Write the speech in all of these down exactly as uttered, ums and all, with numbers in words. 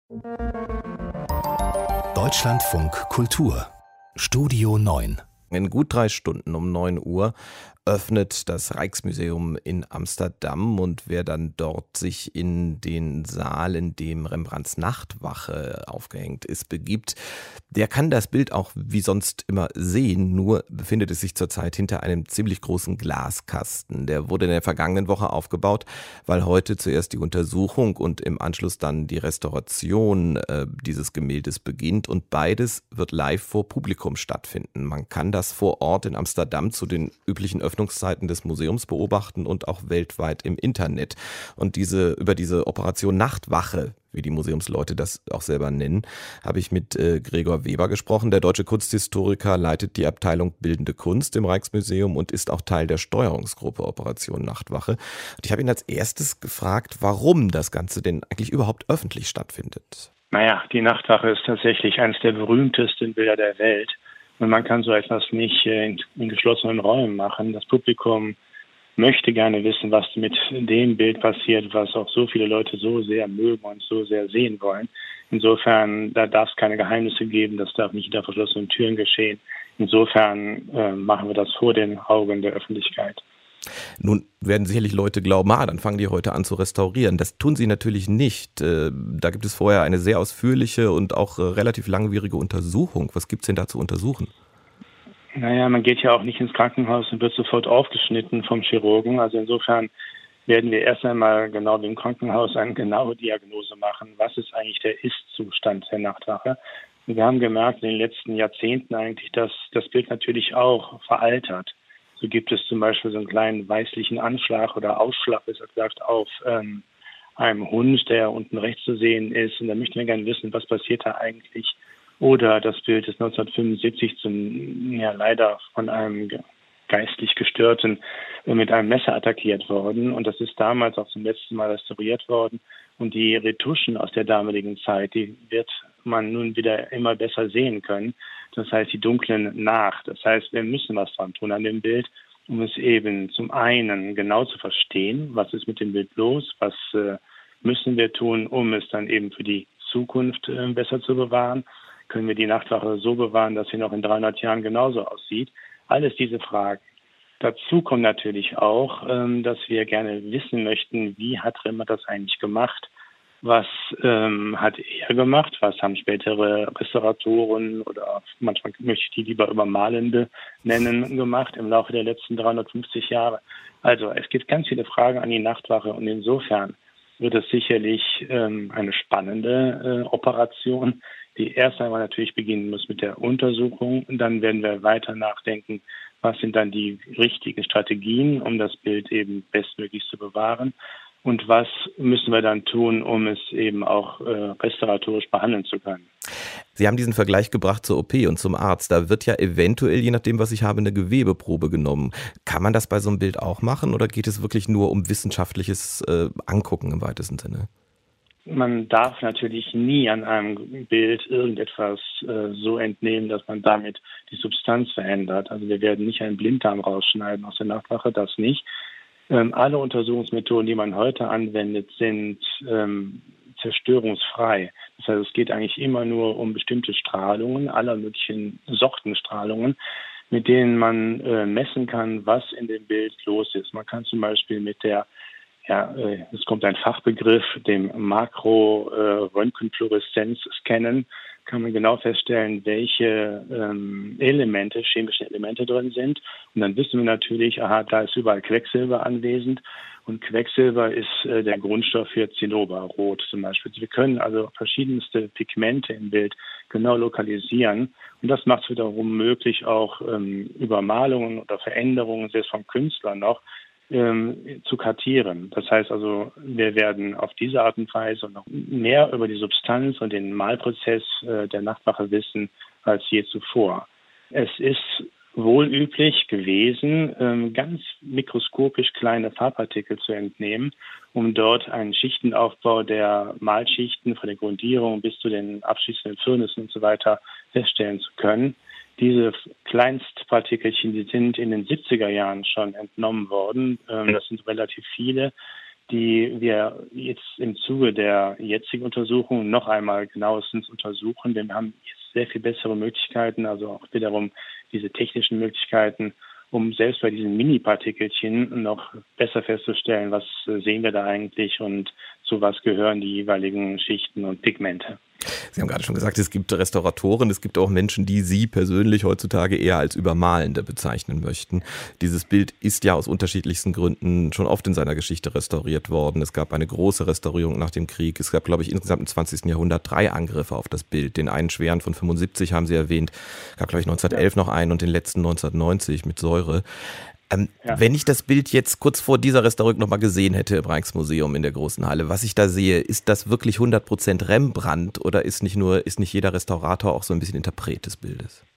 Deutschlandfunk Kultur Studio neun. In gut drei Stunden um neun Uhr öffnet das Rijksmuseum in Amsterdam, und wer dann dort sich in den Saal, in dem Rembrandts Nachtwache aufgehängt ist, begibt, der kann das Bild auch wie sonst immer sehen, nur befindet es sich zurzeit hinter einem ziemlich großen Glaskasten. Der wurde in der vergangenen Woche aufgebaut, weil heute zuerst die Untersuchung und im Anschluss dann die Restauration äh, dieses Gemäldes beginnt, und beides wird live vor Publikum stattfinden. Man kann das vor Ort in Amsterdam zu den üblichen Öffnungszeiten des Museums beobachten und auch weltweit im Internet. Und diese über diese Operation Nachtwache, wie die Museumsleute das auch selber nennen, habe ich mit äh, Gregor Weber gesprochen. Der deutsche Kunsthistoriker leitet die Abteilung Bildende Kunst im Rijksmuseum und ist auch Teil der Steuerungsgruppe Operation Nachtwache. Und ich habe ihn als erstes gefragt, warum das Ganze denn eigentlich überhaupt öffentlich stattfindet. Naja, die Nachtwache ist tatsächlich eines der berühmtesten Bilder der Welt. Und man kann so etwas nicht in, in geschlossenen Räumen machen. Das Publikum möchte gerne wissen, was mit dem Bild passiert, was auch so viele Leute so sehr mögen und so sehr sehen wollen. Insofern, da darf es keine Geheimnisse geben, das darf nicht hinter verschlossenen Türen geschehen. Insofern äh, machen wir das vor den Augen der Öffentlichkeit. Nun werden sicherlich Leute glauben, ah, dann fangen die heute an zu restaurieren. Das tun sie natürlich nicht. Da gibt es vorher eine sehr ausführliche und auch relativ langwierige Untersuchung. Was gibt es denn da zu untersuchen? Naja, man geht ja auch nicht ins Krankenhaus und wird sofort aufgeschnitten vom Chirurgen. Also insofern werden wir erst einmal genau wie im Krankenhaus eine genaue Diagnose machen. Was ist eigentlich der Ist-Zustand der Nachtwache? Und wir haben gemerkt in den letzten Jahrzehnten eigentlich, dass das Bild natürlich auch veraltert. So gibt es zum Beispiel so einen kleinen weißlichen Anschlag oder Ausschlag, besser gesagt, auf ähm, einem Hund, der unten rechts zu sehen ist. Und da möchten wir gerne wissen, was passiert da eigentlich. Oder das Bild ist neunzehnhundertfünfundsiebzig zum, ja, leider von einem geistlich Gestörten äh, mit einem Messer attackiert worden. Und das ist damals auch zum letzten Mal restauriert worden. Und die Retuschen aus der damaligen Zeit, die wird man nun wieder immer besser sehen können. Das heißt, die dunklen nach. Das heißt, wir müssen was dran tun an dem Bild, um es eben zum einen genau zu verstehen, was ist mit dem Bild los, was äh, müssen wir tun, um es dann eben für die Zukunft äh, besser zu bewahren. Können wir die Nachtwache so bewahren, dass sie noch in dreihundert Jahren genauso aussieht? Alles diese Fragen. Dazu kommt natürlich auch, ähm, dass wir gerne wissen möchten, wie hat Rembrandt das eigentlich gemacht? Was ähm, hat er gemacht? Was haben spätere Restauratoren oder manchmal möchte ich die lieber Übermalende nennen, gemacht im Laufe der letzten dreihundertfünfzig Jahre? Also es gibt ganz viele Fragen an die Nachtwache, und insofern wird es sicherlich ähm, eine spannende äh, Operation, die erst einmal natürlich beginnen muss mit der Untersuchung. Und dann werden wir weiter nachdenken, was sind dann die richtigen Strategien, um das Bild eben bestmöglich zu bewahren. Und was müssen wir dann tun, um es eben auch äh, restauratorisch behandeln zu können? Sie haben diesen Vergleich gebracht zur O P und zum Arzt. Da wird ja eventuell, je nachdem, was ich habe, eine Gewebeprobe genommen. Kann man das bei so einem Bild auch machen, oder geht es wirklich nur um wissenschaftliches äh, Angucken im weitesten Sinne? Man darf natürlich nie an einem Bild irgendetwas äh, so entnehmen, dass man damit die Substanz verändert. Also wir werden nicht einen Blinddarm rausschneiden aus der Nachtwache, das nicht. Ähm, alle Untersuchungsmethoden, die man heute anwendet, sind ähm, zerstörungsfrei. Das heißt, es geht eigentlich immer nur um bestimmte Strahlungen, aller möglichen Sortenstrahlungen, mit denen man äh, messen kann, was in dem Bild los ist. Man kann zum Beispiel mit der, ja, äh, es kommt ein Fachbegriff, dem Makro-Röntgenfluoreszenz scannen, kann man genau feststellen, welche ähm, Elemente, chemische Elemente drin sind. Und dann wissen wir natürlich, aha, da ist überall Quecksilber anwesend. Und Quecksilber ist äh, der Grundstoff für Zinnoberrot zum Beispiel. Wir können also verschiedenste Pigmente im Bild genau lokalisieren. Und das macht es wiederum möglich, auch ähm, Übermalungen oder Veränderungen, selbst vom Künstler noch, ähm, zu kartieren. Das heißt also, wir werden auf diese Art und Weise noch mehr über die Substanz und den Malprozess äh, der Nachtwache wissen als je zuvor. Es ist wohl üblich gewesen, ähm, ganz mikroskopisch kleine Farbpartikel zu entnehmen, um dort einen Schichtenaufbau der Malschichten von der Grundierung bis zu den abschließenden Firnissen und so weiter feststellen zu können. Diese Kleinstpartikelchen, die sind in den siebziger Jahren schon entnommen worden. Das sind relativ viele. die wir jetzt im Zuge der jetzigen Untersuchung noch einmal genauestens untersuchen, denn wir haben jetzt sehr viel bessere Möglichkeiten, also auch wiederum diese technischen Möglichkeiten, um selbst bei diesen Mini-Partikelchen noch besser festzustellen, was sehen wir da eigentlich und zu was gehören die jeweiligen Schichten und Pigmente. Sie haben gerade schon gesagt, es gibt Restauratoren, es gibt auch Menschen, die Sie persönlich heutzutage eher als Übermalende bezeichnen möchten. Dieses Bild ist ja aus unterschiedlichsten Gründen schon oft in seiner Geschichte restauriert worden. Es gab eine große Restaurierung nach dem Krieg. Es gab, glaube ich, insgesamt im zwanzigsten Jahrhundert drei Angriffe auf das Bild. Den einen schweren von fünfundsiebzig haben Sie erwähnt, es gab, glaube ich, neunzehnhundertelf noch einen und den letzten neunzehnhundertneunzig mit Säure. Ähm, ja. Wenn ich das Bild jetzt kurz vor dieser Restaurierung nochmal gesehen hätte im Rijksmuseum in der großen Halle, was ich da sehe, ist das wirklich hundert Prozent Rembrandt oder ist nicht nur, ist nicht jeder Restaurator auch so ein bisschen Interpret des Bildes?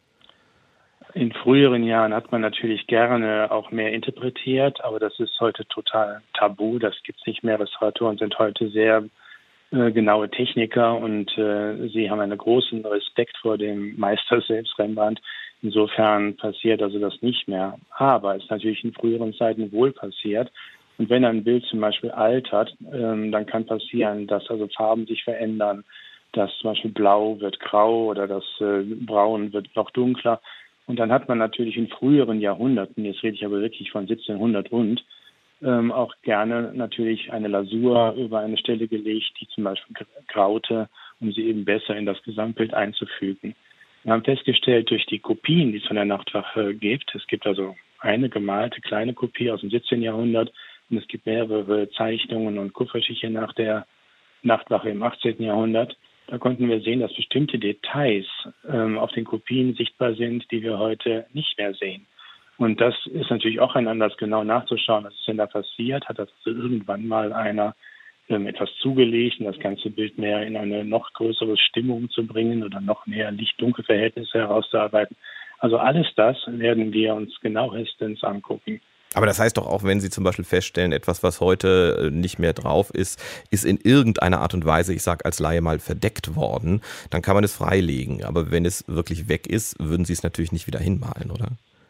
In früheren Jahren hat man natürlich gerne auch mehr interpretiert, aber das ist heute total tabu, das gibt es nicht mehr. Restauratoren sind heute sehr äh, genaue Techniker und äh, sie haben einen großen Respekt vor dem Meister selbst, Rembrandt. Insofern passiert also das nicht mehr. Aber es ist natürlich in früheren Zeiten wohl passiert. Und wenn ein Bild zum Beispiel altert, ähm, dann kann passieren, dass also Farben sich verändern, dass zum Beispiel Blau wird grau oder das äh, Braun wird noch dunkler. Und dann hat man natürlich in früheren Jahrhunderten, jetzt rede ich aber wirklich von siebzehnhundert und, ähm, auch gerne natürlich eine Lasur über eine Stelle gelegt, die zum Beispiel graute, um sie eben besser in das Gesamtbild einzufügen. Wir haben festgestellt, durch die Kopien, die es von der Nachtwache gibt, es gibt also eine gemalte kleine Kopie aus dem siebzehnten Jahrhundert und es gibt mehrere Zeichnungen und Kupferstiche nach der Nachtwache im achtzehnten Jahrhundert. Da konnten wir sehen, dass bestimmte Details ähm, auf den Kopien sichtbar sind, die wir heute nicht mehr sehen. Und das ist natürlich auch ein Anlass, genau nachzuschauen, was ist denn da passiert. Hat das also irgendwann mal einer ähm, etwas zugelegt, um das ganze Bild mehr in eine noch größere Stimmung zu bringen oder noch mehr Licht-Dunkel-Verhältnisse herauszuarbeiten. Also alles das werden wir uns genauestens angucken. Aber das heißt doch auch, wenn Sie zum Beispiel feststellen, etwas, was heute nicht mehr drauf ist, ist in irgendeiner Art und Weise, ich sage als Laie mal, verdeckt worden, dann kann man es freilegen. Aber wenn es wirklich weg ist, würden Sie es natürlich nicht wieder hinmalen, oder?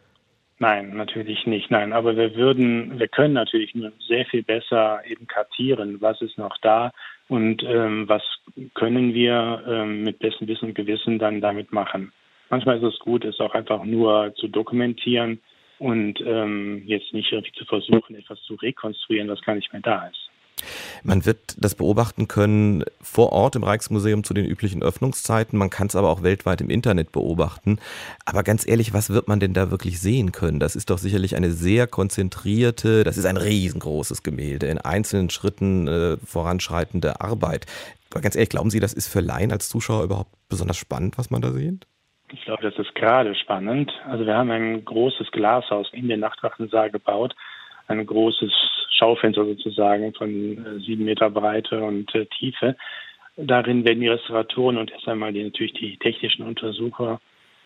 Nein, natürlich nicht. Nein, aber wir würden, wir können natürlich nur sehr viel besser eben kartieren, was ist noch da und ähm, was können wir ähm, mit bestem Wissen und Gewissen dann damit machen. Manchmal ist es gut, es auch einfach nur zu dokumentieren und ähm, jetzt nicht irgendwie zu versuchen, etwas zu rekonstruieren, was gar nicht mehr da ist. Man wird das beobachten können vor Ort im Rijksmuseum zu den üblichen Öffnungszeiten. Man kann es aber auch weltweit im Internet beobachten. Aber ganz ehrlich, was wird man denn da wirklich sehen können? Das ist doch sicherlich eine sehr konzentrierte, das ist ein riesengroßes Gemälde, in einzelnen Schritten äh, voranschreitende Arbeit. Aber ganz ehrlich, glauben Sie, das ist für Laien als Zuschauer überhaupt besonders spannend, was man da sieht? Ich glaube, das ist gerade spannend. Also wir haben ein großes Glashaus in den Nachtwachensaal gebaut, ein großes Schaufenster sozusagen von äh, sieben Meter Breite und äh, Tiefe. Darin werden die Restauratoren und erst einmal die, natürlich die technischen Untersucher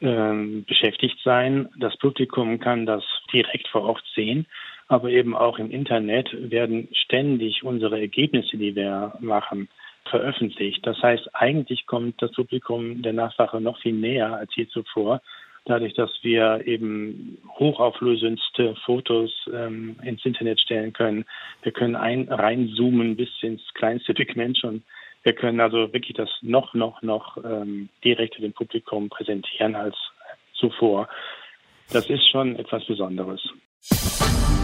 äh, beschäftigt sein. Das Publikum kann das direkt vor Ort sehen, aber eben auch im Internet werden ständig unsere Ergebnisse, die wir machen, veröffentlicht. Das heißt, eigentlich kommt das Publikum der Nachtwache noch viel näher als je zuvor, dadurch, dass wir eben hochauflösendste Fotos ähm, ins Internet stellen können. Wir können ein, reinzoomen bis ins kleinste Pigment schon. Wir können also wirklich das noch, noch, noch ähm, direkt dem Publikum präsentieren als zuvor. Das ist schon etwas Besonderes.